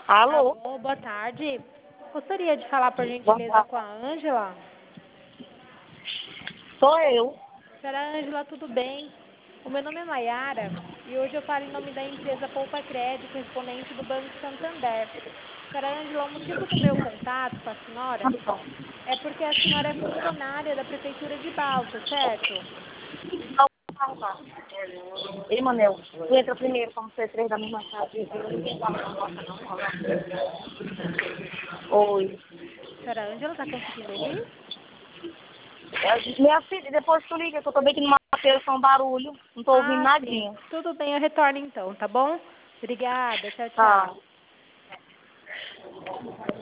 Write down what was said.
Alô? Alô, boa tarde. Gostaria de falar, por Boa gentileza, tarde. com a Ângela. Sou eu. Senhora Ângela, tudo bem? O meu nome é Maiara e hoje eu falo em nome da empresa Poupa Crédito, correspondente do Banco Santander. Senhora Ângela, o motivo do meu contato com a senhora é porque a senhora é funcionária da Prefeitura de Balsas, certo? Ei, Manel, tu entra primeiro, como vocês três da mesma casa. Oi. Senhora Ângela, está conseguindo ouvir? Minha filha, depois tu liga, que eu tô bem aqui numa feira, só um barulho. Não tô ouvindo Ah, sim. nadinha. Tudo bem, eu retorno então, tá bom? Obrigada, tchau, Tá. tchau.